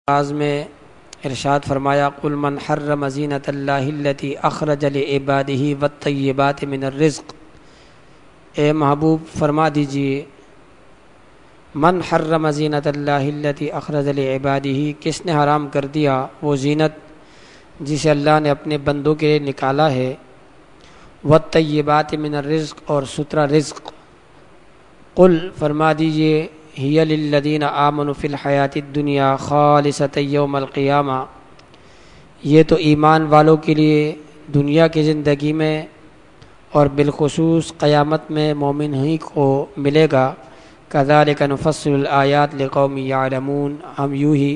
آغاز میں ارشاد فرمایا قل من حرم زینۃ اللہ التی اخرج لعبادہ والطیبات من الرزق، اے محبوب فرما دیجئے من حرم زینۃ اللہ التی اخرج لعبادہ، کس نے حرام کر دیا وہ زینت جسے اللہ نے اپنے بندوں کے لیے نکالا ہے، والطیبات من الرزق اور سترا رزق، قل فرما دیجئے ہی للذین آمنوا فی الحیات الدنیا خالصۃ یوم القیامہ، یہ تو ایمان والوں کے لیے دنیا کی زندگی میں اور بالخصوص قیامت میں مومن ہی کو ملے گا۔ کذالک نفصل الآیات لقوم یعلمون، ہم یوں ہی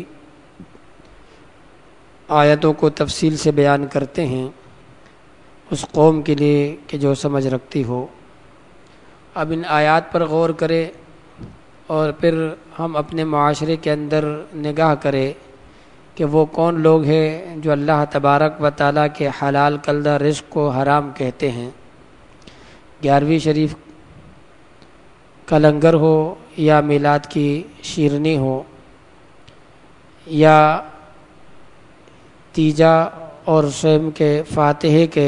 آیتوں کو تفصیل سے بیان کرتے ہیں اس قوم کے لیے کہ جو سمجھ رکھتی ہو۔ اب ان آیات پر غور کرے اور پھر ہم اپنے معاشرے کے اندر نگاہ کرے کہ وہ کون لوگ ہیں جو اللہ تبارک و تعالیٰ کے حلال کردہ رزق کو حرام کہتے ہیں۔ 11ویں شریف کا لنگر ہو یا میلاد کی شیرنی ہو یا تیجا اور سوم کے فاتحے کے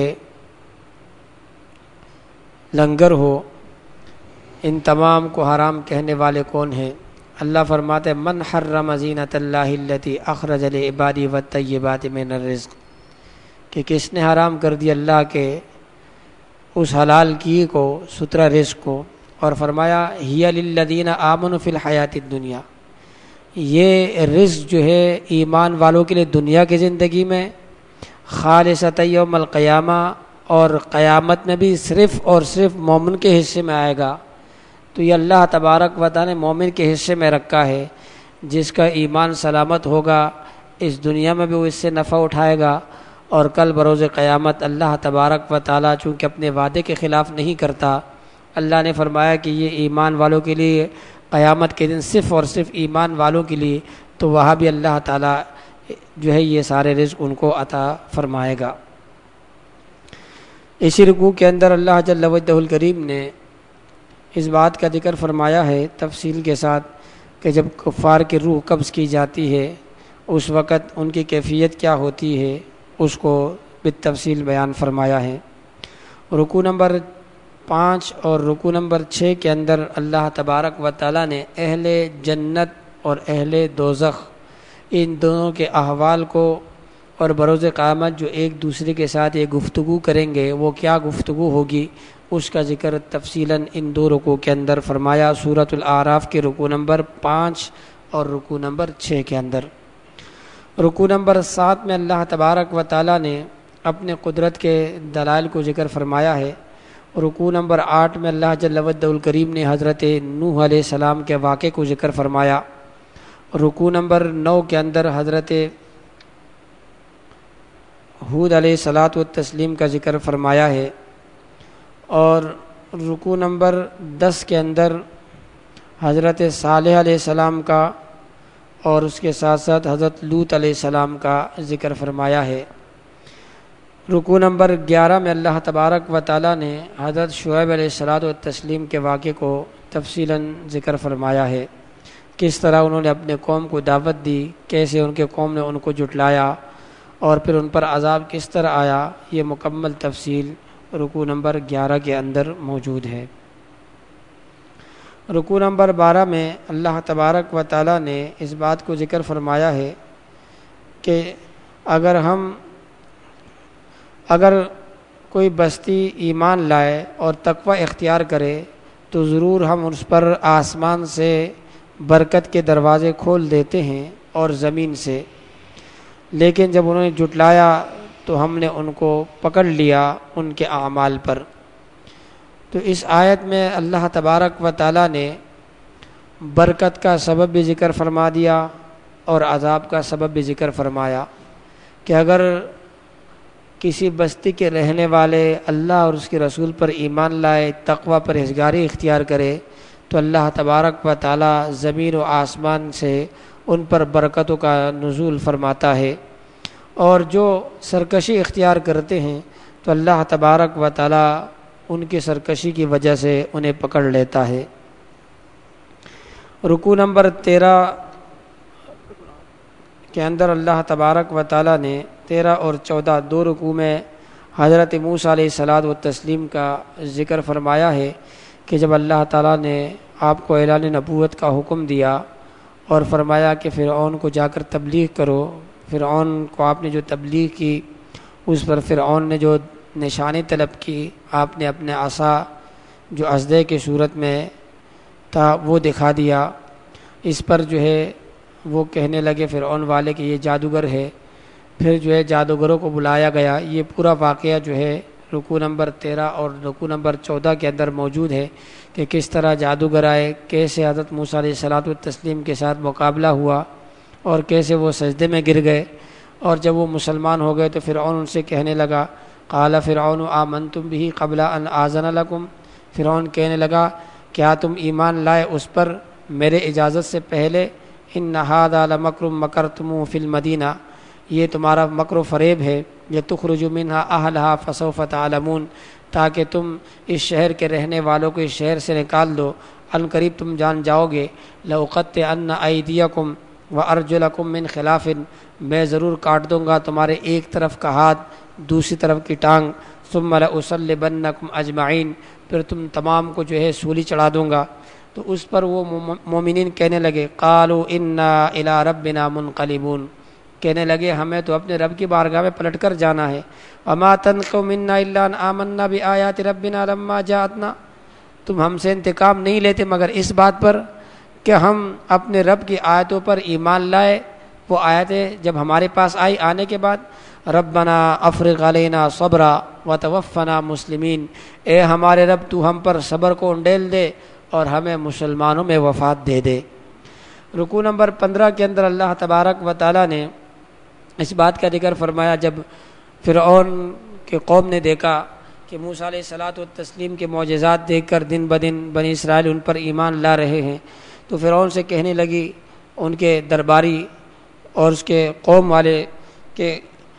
لنگر ہو، ان تمام کو حرام کہنے والے کون ہیں؟ اللہ فرماتے ہیں من حرم زینۃ اللہ التی اخرج لعبادہ والطیبات من الرزق، کہ کس نے حرام کر دیا اللہ کے اس حلال کی کو، سترا رزق کو، اور فرمایا ہی للذین آمنوا فی الحیات الدنیا، یہ رزق جو ہے ایمان والوں کے لیے دنیا کی زندگی میں، خالصۃ یوم القیامہ اور قیامت میں بھی صرف اور صرف مومن کے حصے میں آئے گا۔ تو یہ اللہ تبارک و تعالی نے مومن کے حصے میں رکھا ہے، جس کا ایمان سلامت ہوگا اس دنیا میں بھی وہ اس سے نفع اٹھائے گا، اور کل بروز قیامت اللہ تبارک و تعالی چونکہ اپنے وعدے کے خلاف نہیں کرتا، اللہ نے فرمایا کہ یہ ایمان والوں کے لیے قیامت کے دن صرف اور صرف ایمان والوں کے لیے، تو وہاں بھی اللہ تعالی جو ہے یہ سارے رزق ان کو عطا فرمائے گا۔ اسی رکوع کے اندر اللہ جل وجہ الکریم نے اس بات کا ذکر فرمایا ہے تفصیل کے ساتھ کہ جب کفار کی روح قبض کی جاتی ہے اس وقت ان کی کیفیت کیا ہوتی ہے، اس کو بالتفصیل بیان فرمایا ہے۔ رکوع نمبر 5 اور رکوع نمبر 6 کے اندر اللہ تبارک و تعالی نے اہل جنت اور اہل دوزخ ان دونوں کے احوال کو اور بروز قیامت جو ایک دوسرے کے ساتھ یہ گفتگو کریں گے وہ کیا گفتگو ہوگی، اس کا ذکر تفصیلاً ان دو رکوع کے اندر فرمایا، سورۃ الاعراف کے رکوع نمبر 5 اور رکوع نمبر 6 کے اندر۔ رکوع نمبر 7 میں اللہ تبارک و تعالی نے اپنے قدرت کے دلائل کو ذکر فرمایا ہے۔ رکوع نمبر 8 میں اللہ جل وجہ الکریم نے حضرت نوح علیہ السلام کے واقعے کو ذکر فرمایا۔ رکوع نمبر 9 کے اندر حضرت ہود علیہ الصلاۃ والتسلیم کا ذکر فرمایا ہے، اور رکوع نمبر 10 کے اندر حضرت صالح علیہ السلام کا اور اس کے ساتھ ساتھ حضرت لوط علیہ السلام کا ذکر فرمایا ہے۔ رکوع نمبر 11 میں اللہ تبارک و تعالی نے حضرت شعیب علیہ الصلاۃ والتسلیم کے واقعے کو تفصیلاً ذکر فرمایا ہے، کس طرح انہوں نے اپنے قوم کو دعوت دی، کیسے ان کے قوم نے ان کو جھٹلایا اور پھر ان پر عذاب کس طرح آیا، یہ مکمل تفصیل رکوع نمبر 11 کے اندر موجود ہے۔ رکوع نمبر 12 میں اللہ تبارک و تعالی نے اس بات کو ذکر فرمایا ہے کہ اگر کوئی بستی ایمان لائے اور تقوی اختیار کرے تو ضرور ہم اس پر آسمان سے برکت کے دروازے کھول دیتے ہیں اور زمین سے، لیکن جب انہوں نے جھٹلایا تو ہم نے ان کو پکڑ لیا ان کے اعمال پر۔ تو اس آیت میں اللہ تبارک و تعالی نے برکت کا سبب بھی ذکر فرما دیا اور عذاب کا سبب بھی ذکر فرمایا کہ اگر کسی بستی کے رہنے والے اللہ اور اس کے رسول پر ایمان لائے، تقوی پرہیزگاری اختیار کرے تو اللہ تبارک و تعالی زمین و آسمان سے ان پر برکتوں کا نزول فرماتا ہے، اور جو سرکشی اختیار کرتے ہیں تو اللہ تبارک و تعالی ان کی سرکشی کی وجہ سے انہیں پکڑ لیتا ہے۔ رکوع نمبر 13 کے اندر اللہ تبارک و تعالیٰ نے 13 اور 14 دو رکوع میں حضرت موسیٰ علیہ الصلاۃ والتسلیم کا ذکر فرمایا ہے کہ جب اللہ تعالیٰ نے آپ کو اعلان نبوت کا حکم دیا اور فرمایا کہ فرعون کو جا کر تبلیغ کرو، فرعون کو آپ نے جو تبلیغ کی اس پر فرعون نے جو نشانی طلب کی، آپ نے اپنے عصا جو اژدہے کی صورت میں تھا وہ دکھا دیا۔ اس پر جو ہے وہ کہنے لگے فرعون والے کہ یہ جادوگر ہے۔ پھر جو ہے جادوگروں کو بلایا گیا۔ یہ پورا واقعہ جو ہے رکوع نمبر 13 اور رکوع نمبر 14 کے اندر موجود ہے کہ کس طرح جادوگر آئے، کیسے حضرت موسیٰ علیہ الصلاۃ والتسلیم کے ساتھ مقابلہ ہوا اور کیسے وہ سجدے میں گر گئے، اور جب وہ مسلمان ہو گئے تو فرعون ان سے کہنے لگا، قال فرعون آمنتم به قبل ان آذن لکم، فرعون کہنے لگا کیا تم ایمان لائے اس پر میرے اجازت سے پہلے؟ ان ھذا لمکر مکرتموہ فی المدینہ، یہ تمہارا مکر و فریب ہے، لتخرجوا منها اہلھا فسوف تعلمون، تاکہ تم اس شہر کے رہنے والوں کو اس شہر سے نکال دو، ان قریب تم جان جاؤ گے۔ لأقطعن ایدیکم وارجلکم من خلاف، میں ضرور کاٹ دوں گا تمہارے ایک طرف کا ہاتھ دوسری طرف کی ٹانگ، ثم لأصلبنکم اجمعین، پھر تم تمام کو جو ہے سولی چڑھا دوں گا۔ تو اس پر وہ مومنین کہنے لگے قالوا انا الی ربنا منقلبون، کہنے لگے ہمیں تو اپنے رب کی بارگاہ میں پلٹ کر جانا ہے۔ وما تنقم منا الا ان آمنا بآیات ربنا لما جاءتنا، تم ہم سے انتقام نہیں لیتے مگر اس بات پر کہ ہم اپنے رب کی آیتوں پر ایمان لائے، وہ آیتیں جب ہمارے پاس آئی آنے کے بعد، ربنا افرغ علینا صبرا وتوفنا مسلمین، اے ہمارے رب تو ہم پر صبر کو انڈیل دے اور ہمیں مسلمانوں میں وفات دے دے۔ رکوع نمبر 15 کے اندر اللہ تبارک و تعالیٰ نے اس بات کا ذکر فرمایا جب فرعون کے قوم نے دیکھا کہ موسیٰ علیہ الصلاۃ والتسلیم کے معجزات دیکھ کر دن بدن بنی اسرائیل ان پر ایمان لا رہے ہیں، تو فرعون سے کہنے لگی ان کے درباری اور اس کے قوم والے کہ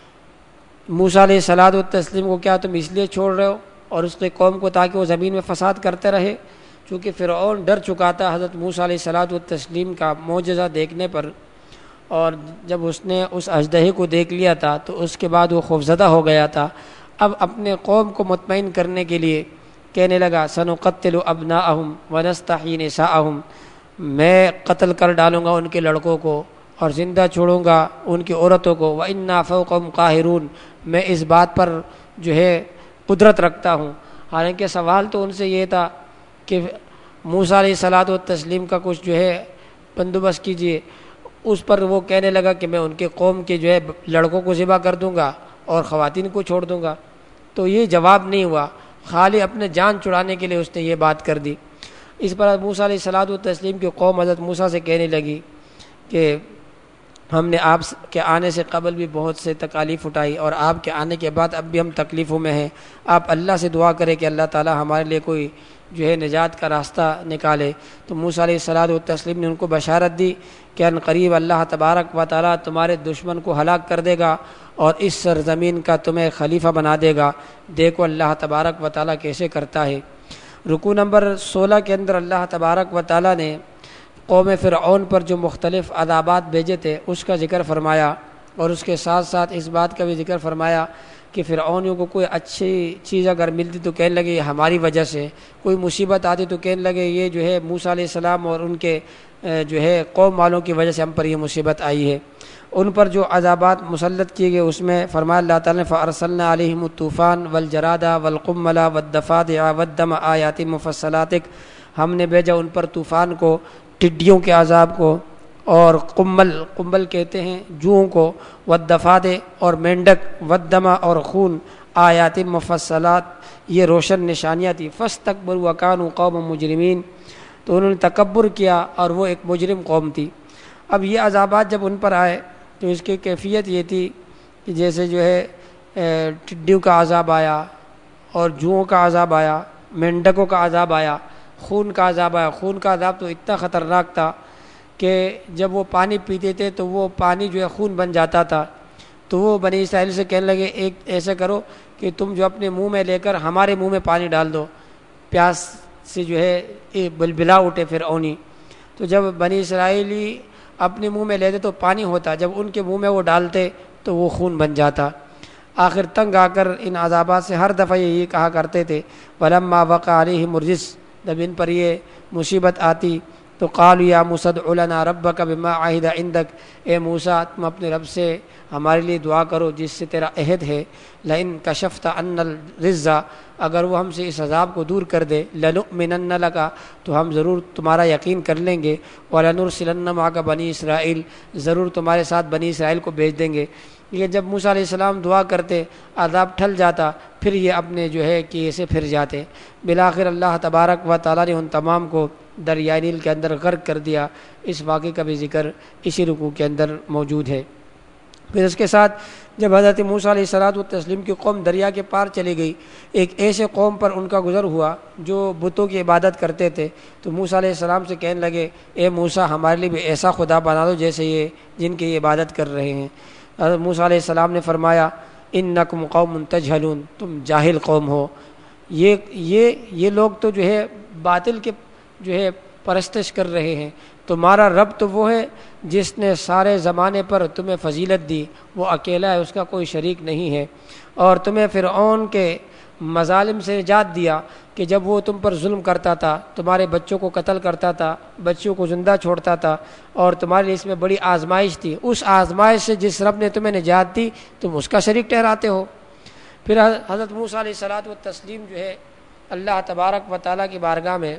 موسیٰ علیہ الصلاۃ والتسلیم کو کیا تم اس لیے چھوڑ رہے ہو اور اس کے قوم کو تاکہ وہ زمین میں فساد کرتے رہے؟ چونکہ فرعون ڈر چکا تھا حضرت موسیٰ علیہ الصلاۃ والتسلیم کا معجزہ دیکھنے پر، اور جب اس نے اس اژدہے کو دیکھ لیا تھا تو اس کے بعد وہ خوفزدہ ہو گیا تھا۔ اب اپنے قوم کو مطمئن کرنے کے لیے کہنے لگا سنقتل ابناءہم ونستحیی نساءہم، میں قتل کر ڈالوں گا ان کے لڑکوں کو اور زندہ چھوڑوں گا ان کی عورتوں کو، وَإِنَّا فَوْقَهُمْ قَاهِرُونَ، میں اس بات پر جو ہے قدرت رکھتا ہوں۔ حالانکہ سوال تو ان سے یہ تھا کہ موسیٰ علیہ الصلاۃ والتسلیم کا کچھ جو ہے بندوبست کیجیے، اس پر وہ کہنے لگا کہ میں ان کے قوم کے جو ہے لڑکوں کو ذبح کر دوں گا اور خواتین کو چھوڑ دوں گا۔ تو یہ جواب نہیں ہوا، خالی اپنے جان چھڑانے کے لیے اس نے یہ بات کر دی۔ اس پر موسیٰ علیہ الصلاۃ والتسلیم کی قوم حضرت موسیٰ سے کہنے لگی کہ ہم نے آپ کے آنے سے قبل بھی بہت سے تکالیف اٹھائی اور آپ کے آنے کے بعد اب بھی ہم تکلیفوں میں ہیں، آپ اللہ سے دعا کریں کہ اللہ تعالی ہمارے لیے کوئی جو ہے نجات کا راستہ نکالے۔ تو موسیٰ علیہ الصلاۃ والتسلیم نے ان کو بشارت دی کہ ان قریب اللہ تبارک و تعالی تمہارے دشمن کو ہلاک کر دے گا اور اس سرزمین کا تمہیں خلیفہ بنا دے گا، دیکھو اللہ تبارک و تعالی کیسے کرتا ہے۔ رکوع نمبر 16 کے اندر اللہ تبارک و تعالی نے قوم فرعون پر جو مختلف عذابات بھیجے تھے اس کا ذکر فرمایا، اور اس کے ساتھ ساتھ اس بات کا بھی ذکر فرمایا کہ فرعونیوں کو کوئی اچھی چیز اگر ملتی تو کہنے لگے یہ ہماری وجہ سے، کوئی مصیبت آتی تو کہنے لگے یہ جو ہے موسیٰ علیہ السلام اور ان کے جو ہے قوم والوں کی وجہ سے ہم پر یہ مصیبت آئی ہے۔ ان پر جو عذابات مسلط کیے گئے اس میں فرمایا اللہ تعالیٰ نے فَأَرْسَلْنَا عَلَيْهِمُ الطُّوفَانَ وَالْجَرَادَ وَالْقُمَّلَ وَالضَّفَادِعَ وَالدَّمَ آیَاتٍ مُفَصَّلَاتٍ، ہم نے بھیجا ان پر طوفان کو، ٹڈیوں کے عذاب کو، اور قمل کہتے ہیں جوؤں کو، والضفادع اور مینڈک، والدم اور خون، آیات مفصلات یہ روشن نشانیاں تھیں۔ فاستکبروا وکانوا قوما مجرمین، تو انہوں نے تکبر کیا اور وہ ایک مجرم قوم تھی۔ اب یہ عذابات جب ان پر آئے تو اس کی کیفیت یہ تھی کہ جیسے جو ہے ٹڈیوں کا عذاب آیا اور جوؤں کا عذاب آیا، مینڈکوں کا عذاب آیا، خون کا عذاب آیا۔ خون کا عذاب تو اتنا خطرناک تھا کہ جب وہ پانی پیتے تھے تو وہ پانی جو ہے خون بن جاتا تھا، تو وہ بنی اسرائیل سے کہنے لگے ایک ایسے کرو کہ تم جو اپنے منہ میں لے کر ہمارے منہ میں پانی ڈال دو، پیاس سے جو ہے بلبلا اٹھے فرعونی۔ تو جب بنی اسرائیلی اپنے منہ میں لیتے تو پانی ہوتا، جب ان کے منہ میں وہ ڈالتے تو وہ خون بن جاتا۔ آخر تنگ آ کر ان عذابات سے ہر دفعہ یہی کہا کرتے تھے وَلَمَّا وَقَعَ عَلَيْهِمُ الرِّجْسُ، جب ان پر یہ مصیبت آتی تو قالوا یا موسیٰ ادع لنا ربک بما عہد عندک، اے موسیٰ تم اپنے رب سے ہمارے لیے دعا کرو جس سے تیرا عہد ہے، لئن کشفت عنا الرجز، اگر وہ ہم سے اس عذاب کو دور کر دے، لنؤمنن لک، تو ہم ضرور تمہارا یقین کر لیں گے، ولنرسلن معک بنی اسرائیل، ضرور تمہارے ساتھ بنی اسرائیل کو بھیج دیں گے۔ یہ جب موسیٰ علیہ السلام دعا کرتے عذاب ٹھل جاتا، پھر یہ اپنے جو ہے کہ اسے پھر جاتے۔ بالآخر اللہ تبارک و تعالیٰ نے ان تمام کو دریائے نیل کے اندر غرق کر دیا۔ اس واقعے کا بھی ذکر اسی رکوع کے اندر موجود ہے۔ پھر اس کے ساتھ جب حضرت موسیٰ علیہ السلام کی قوم دریا کے پار چلی گئی، ایک ایسے قوم پر ان کا گزر ہوا جو بتوں کی عبادت کرتے تھے، تو موسیٰ علیہ السلام سے کہنے لگے اے موسیٰ ہمارے لیے بھی ایسا خدا بنا دو جیسے یہ جن کی یہ عبادت کر رہے ہیں۔ حضرت موسیٰ علیہ السلام نے فرمایا انکم قوم تجہلون، تم جاہل قوم ہو، یہ لوگ تو جو ہے باطل کے جو ہے پرستش کر رہے ہیں، تمہارا رب تو وہ ہے جس نے سارے زمانے پر تمہیں فضیلت دی، وہ اکیلا ہے، اس کا کوئی شریک نہیں ہے، اور تمہیں فرعون کے مظالم سے نجات دیا کہ جب وہ تم پر ظلم کرتا تھا، تمہارے بچوں کو قتل کرتا تھا، بچوں کو زندہ چھوڑتا تھا، اور تمہارے لیے اس میں بڑی آزمائش تھی، اس آزمائش سے جس رب نے تمہیں نجات دی تم اس کا شریک ٹھہراتے ہو۔ پھر حضرت موسیٰ علیہ السلام جو ہے اللہ تبارک و تعالیٰ کی بارگاہ میں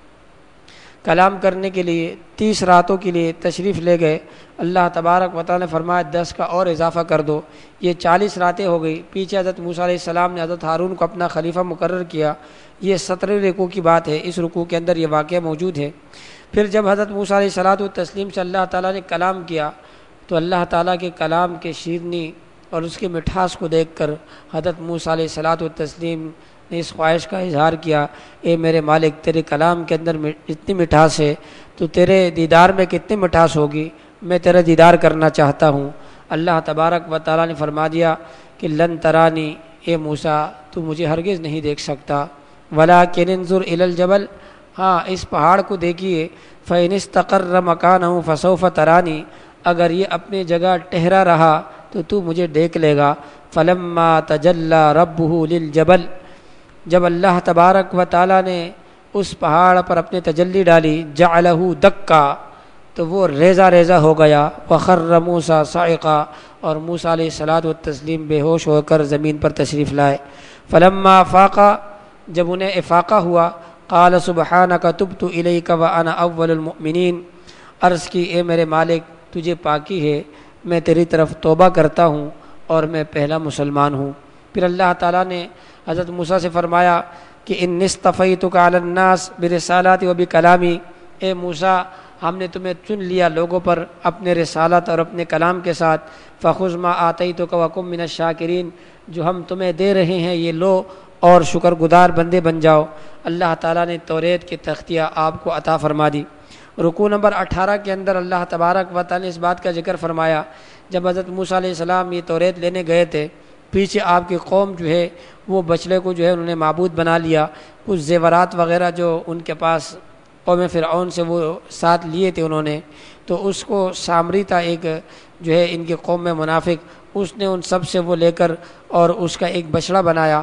کلام کرنے کے لیے 30 راتوں کے لیے تشریف لے گئے۔ اللہ تبارک و تعالیٰ نے فرمایا 10 کا اور اضافہ کر دو، یہ 40 راتیں ہو گئی۔ پیچھے حضرت موسیٰ علیہ السلام نے حضرت ہارون کو اپنا خلیفہ مقرر کیا، یہ 17 رکوع کی بات ہے، اس رکوع کے اندر یہ واقعہ موجود ہے۔ پھر جب حضرت موسیٰ علیہ السلام سے اللہ تعالیٰ نے کلام کیا تو اللہ تعالیٰ کے کلام کے شیرینی اور اس کی مٹھاس کو دیکھ کر حضرت موسیٰ علیہ السلام نے اس خواہش کا اظہار کیا اے میرے مالک تیرے کلام کے اندر اتنی مٹھاس ہے تو تیرے دیدار میں کتنی مٹھاس ہوگی، میں تیرا دیدار کرنا چاہتا ہوں۔ اللہ تبارک و تعالیٰ نے فرما دیا کہ لن ترانی، اے موسیٰ تو مجھے ہرگز نہیں دیکھ سکتا، ولکن انظر الی الجبل، ہاں اس پہاڑ کو دیکھیے، فإن استقر مکانہ فسوف ترانی، اگر یہ اپنی جگہ ٹھہرا رہا تو مجھے دیکھ لے گا۔ فلما تجلی ربہ للجبل، جب اللہ تبارک و تعالیٰ نے اس پہاڑ پر اپنے تجلی ڈالی، جعلہ دکا، تو وہ ریزہ ریزہ ہو گیا، وخر موسیٰ صاعقا، اور موسیٰ علیہ السلام بے ہوش ہو کر زمین پر تشریف لائے۔ فلما افاقا، جب انہیں افاقہ ہوا، قال سبحانک تبت الیک وانا اول المؤمنین، عرض کی اے میرے مالک تجھے پاکی ہے، میں تیری طرف توبہ کرتا ہوں اور میں پہلا مسلمان ہوں۔ پھر اللہ تعالیٰ نے حضرت موسیٰ سے فرمایا کہ ان اصطفیتک علی الناس برسالاتی و بکلامی، اے موسیٰ ہم نے تمہیں چن لیا لوگوں پر اپنے رسالت اور اپنے کلام کے ساتھ، فخذ ما آتیتک وکن من الشاکرین، جو ہم تمہیں دے رہے ہیں یہ لو اور شکر گزار بندے بن جاؤ۔ اللہ تعالیٰ نے توریت کی تختیہ آپ کو عطا فرما دی۔ رکوع نمبر 18 کے اندر اللہ تبارک و تعالیٰ نے اس بات کا ذکر فرمایا، جب حضرت موسیٰ علیہ السلام یہ توریت لینے گئے تھے، پیچھے آپ کی قوم جو ہے وہ بچڑے کو جو ہے انہوں نے معبود بنا لیا، کچھ زیورات وغیرہ جو ان کے پاس قوم فرعون سے وہ ساتھ لیے تھے انہوں نے، تو اس کو سامری تھا ایک جو ہے ان کی قوم میں منافق، اس نے ان سب سے وہ لے کر اور اس کا ایک بچڑا بنایا،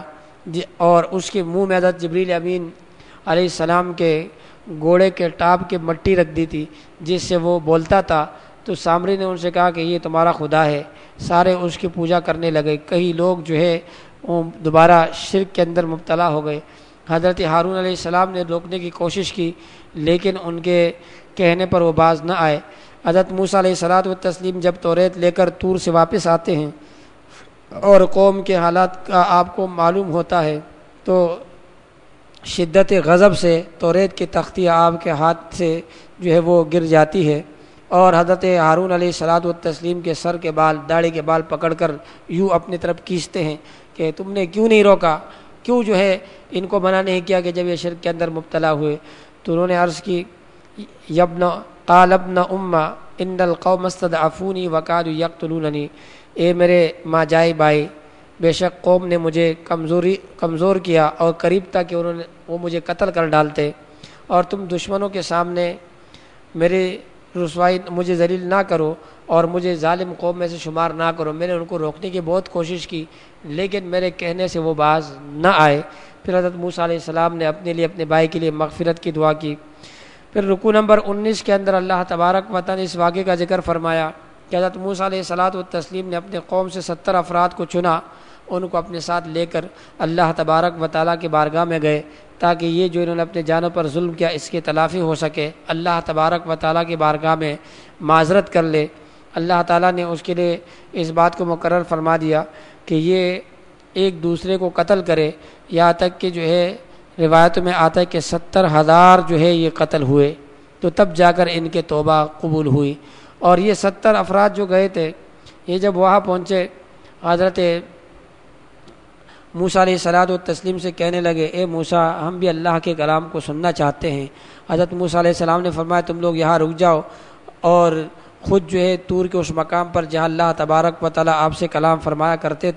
اور اس کے منہ میں حضرت جبریل امین علیہ السلام کے گھوڑے کے ٹاپ کے مٹی رکھ دی تھی جس سے وہ بولتا تھا۔ تو سامری نے ان سے کہا کہ یہ تمہارا خدا ہے، سارے اس کی پوجا کرنے لگے، کئی لوگ جو ہے وہ دوبارہ شرک کے اندر مبتلا ہو گئے۔ حضرت ہارون علیہ السلام نے روکنے کی کوشش کی لیکن ان کے کہنے پر وہ باز نہ آئے۔ حضرت موسیٰ علیہ السلام جب توریت لے کر طور سے واپس آتے ہیں اور قوم کے حالات کا آپ کو معلوم ہوتا ہے تو شدت غضب سے توریت کی تختیہ آپ کے ہاتھ سے جو ہے وہ گر جاتی ہے، اور حضرت ہارون علیہ السلام کے سر کے بال، داڑھی کے بال پکڑ کر یوں اپنی طرف کھینچتے ہیں کہ تم نے کیوں نہیں روکا، کیوں جو ہے ان کو منع نہیں کیا کہ جب یہ شرک کے اندر مبتلا ہوئے۔ تو انہوں نے عرض کی قال ابن امّا ان القوم استضعفونی وکادوا یقتلوننی، اے میرے ماں جائی بھائی، بے شک قوم نے مجھے کمزور کیا اور قریب تھا کہ وہ مجھے قتل کر ڈالتے، اور تم دشمنوں کے سامنے میرے رسوائی مجھے ذلیل نہ کرو اور مجھے ظالم قوم میں سے شمار نہ کرو۔ میں نے ان کو روکنے کی بہت کوشش کی لیکن میرے کہنے سے وہ باز نہ آئے۔ پھر حضرت موسیٰ علیہ السلام نے اپنے لیے اپنے بھائی کے لیے مغفرت کی دعا کی۔ پھر رکوع نمبر 19 کے اندر اللہ تبارک و تعالیٰ نے اس واقعے کا ذکر فرمایا کہ حضرت موسیٰ علیہ السلام نے اپنے قوم سے 70 افراد کو چنا، ان کو اپنے ساتھ لے کر اللہ تبارک و تعالیٰ کی بارگاہ میں گئے تاکہ یہ جو انہوں نے اپنے جانوں پر ظلم کیا اس کی تلافی ہو سکے، اللہ تبارک و تعالیٰ کی بارگاہ میں معذرت کر لے۔ اللہ تعالیٰ نے اس کے لیے اس بات کو مقرر فرما دیا کہ یہ ایک دوسرے کو قتل کرے، یہاں تک کہ جو ہے روایتوں میں آتا ہے کہ 70,000 جو ہے یہ قتل ہوئے، تو تب جا کر ان کے توبہ قبول ہوئی۔ اور یہ 70 افراد جو گئے تھے، یہ جب وہاں پہنچے حضرت موسیٰ علیہ السلام سے کہنے لگے، اے موسیٰ ہم بھی اللہ کے کلام کو سننا چاہتے ہیں۔ حضرت موسیٰ علیہ السلام نے فرمایا تم لوگ یہاں رک جاؤ، اور خود جو ہے طور کے اس مقام پر جہاں اللہ تبارک و تعالیٰ آپ سے کلام فرمایا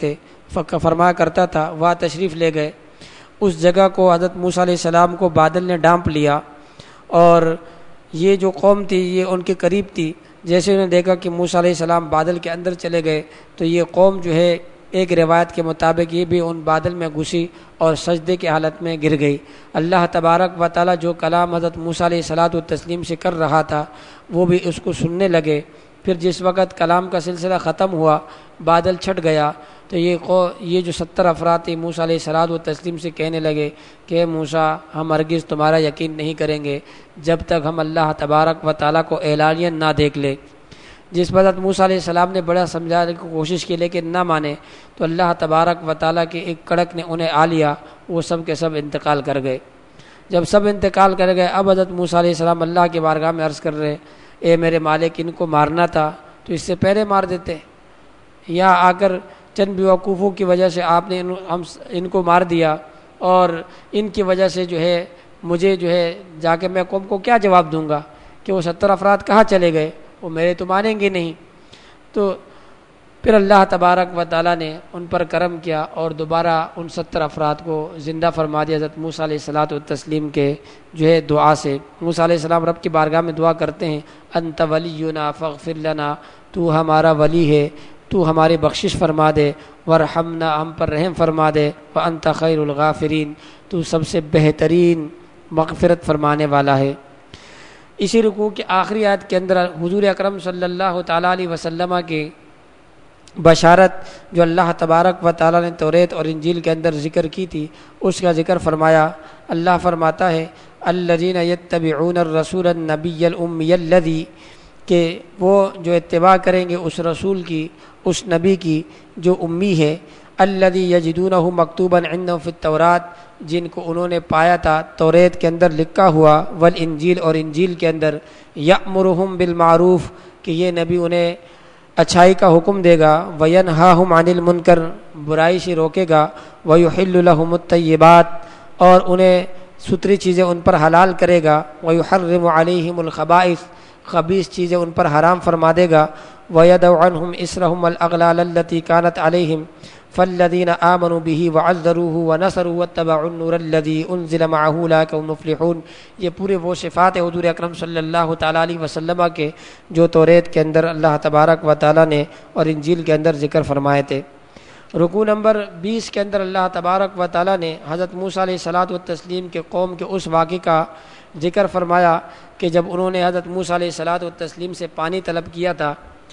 کرتا تھا وہاں تشریف لے گئے۔ اس جگہ کو حضرت موسیٰ علیہ السلام کو بادل نے ڈھانپ لیا، اور یہ جو قوم تھی یہ ان کے قریب تھی۔ جیسے انہوں نے دیکھا کہ موسیٰ علیہ السلام بادل کے اندر چلے گئے تو یہ قوم جو ہے ایک روایت کے مطابق یہ بھی ان بادل میں گھسی اور سجدے کی حالت میں گر گئی۔ اللہ تبارک و تعالیٰ جو کلام حضرت موسیٰ علیہ السلام سے کر رہا تھا وہ بھی اس کو سننے لگے۔ پھر جس وقت کلام کا سلسلہ ختم ہوا، بادل چھٹ گیا، تو یہ جو 70 افراد تھے موسیٰ علیہ السلام سے کہنے لگے کہ موسیٰ ہم ہرگز تمہارا یقین نہیں کریں گے جب تک ہم اللہ تبارک و تعالیٰ کو اعلانیاً نہ دیکھ لیں۔ جس پر حضرت موسیٰ علیہ السلام نے بڑا سمجھانے کی کوشش کی لیکن نہ مانے، تو اللہ تبارک و تعالیٰ کے ایک کڑک نے انہیں آ لیا، وہ سب کے سب انتقال کر گئے۔ جب سب انتقال کر گئے، اب حضرت موسیٰ علیہ السلام اللہ کی بارگاہ میں عرض کر رہے، اے میرے مالک ان کو مارنا تھا تو اس سے پہلے مار دیتے، یا آ کر چند بیوقوفوں کی وجہ سے آپ نے ان کو مار دیا، اور ان کی وجہ سے جو ہے مجھے جو ہے جا کے میں قوم کو کیا جواب دوں گا کہ وہ 70 افراد کہاں چلے گئے، وہ میرے تو مانیں گے نہیں۔ تو پھر اللہ تبارک و تعالیٰ نے ان پر کرم کیا اور دوبارہ ان 70 افراد کو زندہ فرما دیا حضرت موسیٰ علیہ السلام کے جو ہے دعا سے۔ موسیٰ علیہ السلام رب کی بارگاہ میں دعا کرتے ہیں، انت ولینا فاغفر لنا، تو ہمارا ولی ہے، تو ہماری بخشش فرما دے، ورحمنا ہم پر رحم فرما دے، وانت خیر الغافرین تو سب سے بہترین مغفرت فرمانے والا ہے۔ اسی رکوع کی آخری آیت کے اندر حضور اکرم صلی اللہ تعالیٰ علیہ وسلم کی بشارت جو اللہ تبارک و تعالیٰ نے توریت اور انجیل کے اندر ذکر کی تھی اس کا ذکر فرمایا۔ اللہ فرماتا ہے الذین یتبعون الرسول النبی الامی الذی، کہ وہ جو اتباع کریں گے اس رسول کی، اس نبی کی جو امی ہے، الذی یجدونہ مکتوبا عندہم فی التوراۃ، جن کو انہوں نے پایا تھا توریت کے اندر لکھا ہوا، والانجیل اور انجیل کے اندر، یأمرہم بالمعروف، کہ یہ نبی انہیں اچھائی کا حکم دے گا، وینہاہم عن المنکر، برائی سے روکے گا، ویحل لہم الطیبات، اور انہیں ستری چیزیں ان پر حلال کرے گا، ویحرم علیہم الخبائث، خبیث چیزیں ان پر حرام فرما دے گا، ویدع عنہم اسرہم الاغلال التي كانت علیہم فالذین آمنوا به وعذروه ونصروا واتبعوا النور الذي انزل معه اولئک هم المفلحون۔ یہ پورے وہ صفات حضور اکرم صلی اللہ تعالیٰ علیہ وسلم کے جو توریت کے اندر اللہ تبارک و تعالیٰ نے اور انجیل کے اندر ذکر فرمائے تھے۔ رکوع نمبر 20 کے اندر اللہ تبارک و تعالیٰ نے حضرت موسیٰ علیہ السلام کے قوم کے اس واقعے کا ذکر فرمایا کہ جب انہوں نے حضرت موسیٰ علیہ السلام سے پانی طلب کیا تھا۔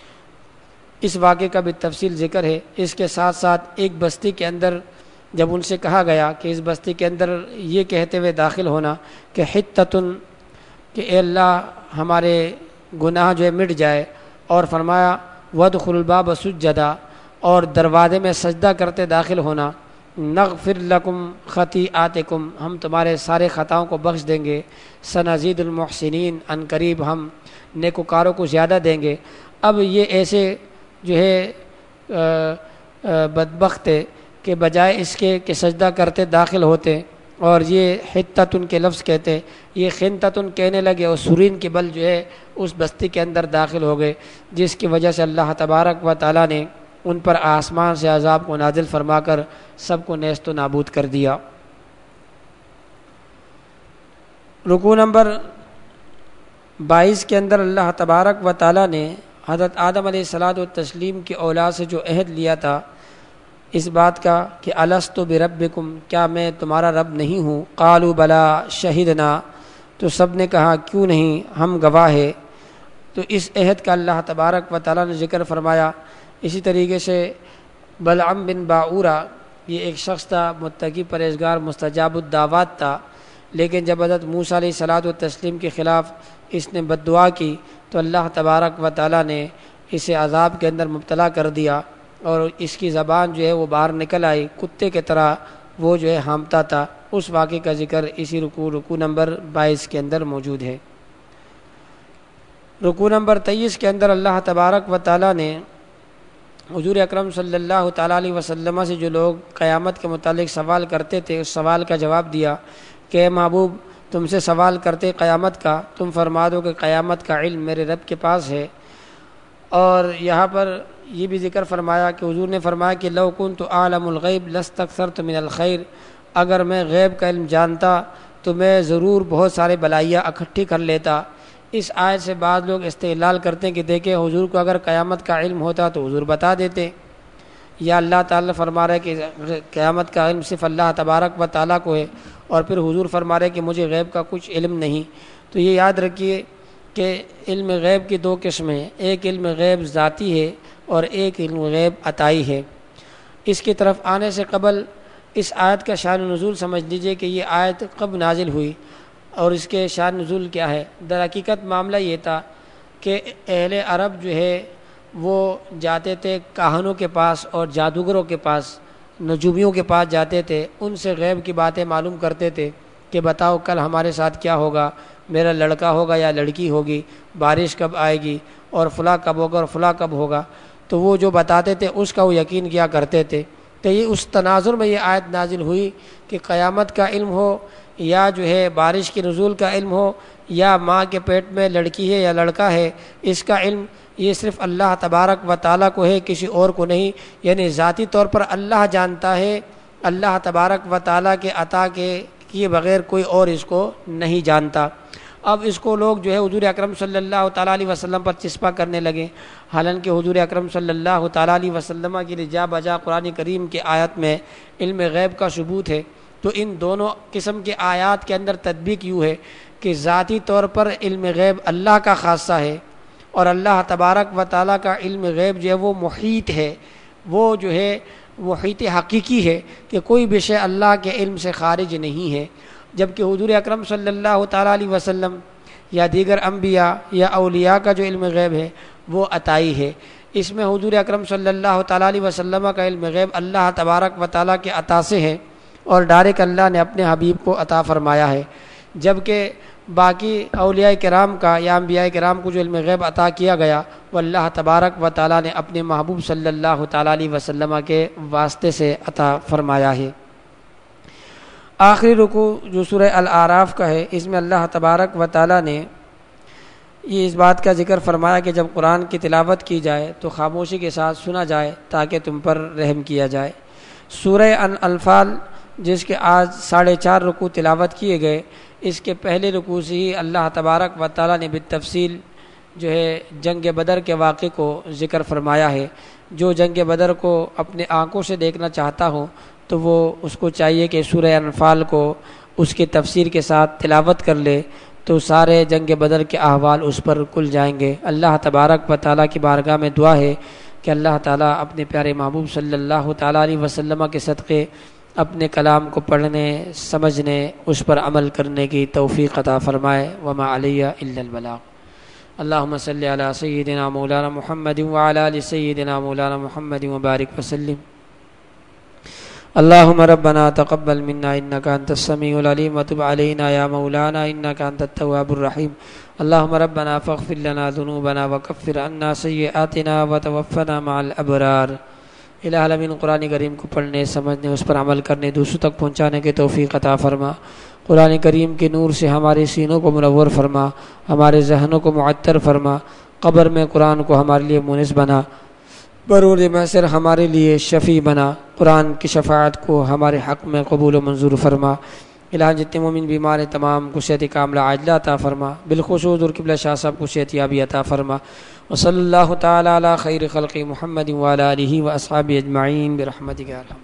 اس واقعے کا بھی تفصیل ذکر ہے۔ اس کے ساتھ ساتھ ایک بستی کے اندر جب ان سے کہا گیا کہ اس بستی کے اندر یہ کہتے ہوئے داخل ہونا کہ حتتن، کہ اے اللہ ہمارے گناہ جو ہے مٹ جائے، اور فرمایا وادخلوا الباب سجدا، اور دروازے میں سجدہ کرتے داخل ہونا، نغفر لکم خطیئاتکم، ہم تمہارے سارے خطاؤں کو بخش دیں گے، سنزید المحسنین، ان قریب ہم نیکوکاروں کو زیادہ دیں گے۔ اب یہ ایسے جو ہے بدبخت ہے کہ بجائے اس کے کہ سجدہ کرتے داخل ہوتے اور یہ حتتن کے لفظ کہتے، یہ خنتتن کہنے لگے اور سرین کے بل جو ہے اس بستی کے اندر داخل ہو گئے، جس کی وجہ سے اللہ تبارک و تعالیٰ نے ان پر آسمان سے عذاب کو نازل فرما کر سب کو نیست و نابود کر دیا۔ رکوع نمبر 22 کے اندر اللہ تبارک و تعالیٰ نے حضرت آدم علیہ الصلاۃ والتسلیم کی اولاد سے جو عہد لیا تھا اس بات کا کہ الست بربکم، کیا میں تمہارا رب نہیں ہوں؟ قالوا بلا شہدنا، تو سب نے کہا کیوں نہیں، ہم گواہ ہیں۔ تو اس عہد کا اللہ تبارک و تعالیٰ نے ذکر فرمایا۔ اسی طریقے سے بلعم بن باعورہ، یہ ایک شخص تھا، متقی پرہیزگار مستجاب الدعوات تھا، لیکن جب حضرت موسیٰ علیہ الصلاۃ والتسلیم کے خلاف اس نے بد دعا کی تو اللہ تبارک و تعالیٰ نے اسے عذاب کے اندر مبتلا کر دیا، اور اس کی زبان جو ہے وہ باہر نکل آئی، کتے کی طرح وہ جو ہے ہامتا تھا۔ اس واقعے کا ذکر اسی رکوع نمبر 22 کے اندر موجود ہے۔ رکوع نمبر 23 کے اندر اللہ تبارک و تعالیٰ نے حضور اکرم صلی اللہ تعالیٰ علیہ وسلم سے جو لوگ قیامت کے متعلق سوال کرتے تھے اس سوال کا جواب دیا کہ اے محبوب، تم سے سوال کرتے قیامت کا، تم فرما دو کہ قیامت کا علم میرے رب کے پاس ہے۔ اور یہاں پر یہ بھی ذکر فرمایا کہ حضور نے فرمایا کہ لو کنت اعلم الغیب لاستکثرت من الخیر، اگر میں غیب کا علم جانتا تو میں ضرور بہت سارے بلائیاں اکٹھی کر لیتا۔ اس آیت سے بعض لوگ استدلال کرتے ہیں کہ دیکھیں حضور کو اگر قیامت کا علم ہوتا تو حضور بتا دیتے، یا اللہ تعالیٰ فرما رہے کہ قیامت کا علم صرف اللہ تبارک و تعالیٰ کو ہے، اور پھر حضور فرما رہے کہ مجھے غیب کا کچھ علم نہیں۔ تو یہ یاد رکھیے کہ علم غیب کی دو قسمیں ہیں، ایک علم غیب ذاتی ہے اور ایک علم غیب عطائی ہے۔ اس کی طرف آنے سے قبل اس آیت کا شان نزول سمجھ لیجئے کہ یہ آیت کب نازل ہوئی اور اس کے شان نزول کیا ہے۔ در حقیقت معاملہ یہ تھا کہ اہل عرب جو ہے وہ جاتے تھے کاہنوں کے پاس اور جادوگروں کے پاس، نجومیوں کے پاس جاتے تھے، ان سے غیب کی باتیں معلوم کرتے تھے کہ بتاؤ کل ہمارے ساتھ کیا ہوگا، میرا لڑکا ہوگا یا لڑکی ہوگی، بارش کب آئے گی، اور فلاں کب ہوگا اور فلاں کب ہوگا۔ تو وہ جو بتاتے تھے اس کا وہ یقین کیا کرتے تھے۔ تو یہ اس تناظر میں یہ آیت نازل ہوئی کہ قیامت کا علم ہو یا جو ہے بارش کی نزول کا علم ہو یا ماں کے پیٹ میں لڑکی ہے یا لڑکا ہے، اس کا علم یہ صرف اللہ تبارک و تعالیٰ کو ہے، کسی اور کو نہیں۔ یعنی ذاتی طور پر اللہ جانتا ہے، اللہ تبارک و تعالیٰ کے عطا کے کیے بغیر کوئی اور اس کو نہیں جانتا۔ اب اس کو لوگ جو ہے حضور اکرم صلی اللہ تعالیٰ علیہ وسلم پر چسپا کرنے لگے، حالانکہ حضور اکرم صلی اللہ تعالیٰ علیہ وسلم کے لیے جا بجا قرآن کریم کے آیت میں علم غیب کا ثبوت ہے۔ تو ان دونوں قسم کے آیات کے اندر تطبیق یوں ہے کہ ذاتی طور پر علم غیب اللہ کا خاصہ ہے، اور اللہ تبارک و تعالیٰ کا علم غیب جو ہے وہ محیط ہے، وہ جو ہے محیط حقیقی ہے کہ کوئی بھی شے اللہ کے علم سے خارج نہیں ہے۔ جبکہ حضور اکرم صلی اللہ تعالیٰ علیہ وسلم یا دیگر انبیاء یا اولیاء کا جو علم غیب ہے وہ عطائی ہے۔ اس میں حضور اکرم صلی اللہ تعالیٰ علیہ وسلم کا علم غیب اللہ تبارک و تعالیٰ کے عطا سے ہے اور ڈائریکٹ اللہ نے اپنے حبیب کو عطا فرمایا ہے، جبکہ باقی اولیاء کرام کا یا انبیاء کرام کو جو علم غیب عطا کیا گیا وہ اللہ تبارک و تعالیٰ نے اپنے محبوب صلی اللہ تعالیٰ علیہ وسلم کے واسطے سے عطا فرمایا ہے۔ آخری رکوع جو سورہ الاعراف کا ہے، اس میں اللہ تبارک و تعالیٰ نے یہ اس بات کا ذکر فرمایا کہ جب قرآن کی تلاوت کی جائے تو خاموشی کے ساتھ سنا جائے تاکہ تم پر رحم کیا جائے۔ سورہ انفال جس کے آج 4.5 رکوع تلاوت کیے گئے، اس کے پہلے رکوع سے ہی اللہ تبارک و تعالیٰ نے بالتفصیل جو ہے جنگ بدر کے واقعے کو ذکر فرمایا ہے۔ جو جنگ بدر کو اپنے آنکھوں سے دیکھنا چاہتا ہو تو وہ اس کو چاہیے کہ سورہ انفال کو اس کی تفسیر کے ساتھ تلاوت کر لے تو سارے جنگ بدر کے احوال اس پر کھل جائیں گے۔ اللہ تبارک و تعالیٰ کی بارگاہ میں دعا ہے کہ اللہ تعالیٰ اپنے پیارے محبوب صلی اللہ تعالیٰ علیہ وسلم کے صدقے اپنے کلام کو پڑھنے، سمجھنے، اس پر عمل کرنے کی توفیق عطا فرمائے۔ وما علی الا البلاغ۔ اللہم صلی علی سیدنا مولانا محمد وعلی آل سیدنا مولانا محمد وبارک وسلم۔ اللہم ربنا تقبل منا انک انت السمیع العلیم وتب علینا یا مولانا انک انت التواب الرحیم۔ اللہم ربنا فاغفر لنا ذنوبنا وکفر عنا سیئاتنا وتوفنا مع الابرار۔ الہ العالمین قرآن کریم کو پڑھنے، سمجھنے، اس پر عمل کرنے، دوسروں تک پہنچانے کی توفیق عطا فرما۔ قرآن کریم کے نور سے ہمارے سینوں کو منور فرما، ہمارے ذہنوں کو معطر فرما، قبر میں قرآن کو ہمارے لیے مونس بنا، برور محشر ہمارے لیے شفیع بنا، قرآن کی شفاعت کو ہمارے حق میں قبول و منظور فرما۔ الہ جتنے مومن بیمار ہیں تمام کو صحت کاملہ عاجلہ عطا فرما، بالخصوص اور قبلہ شاہ صاحب کو صحت یابی عطا فرما، وصلی اللہ تعالی علی خیر خلق محمد وعلی آلہ واصحابہ اجمعین برحمتک یا ارحم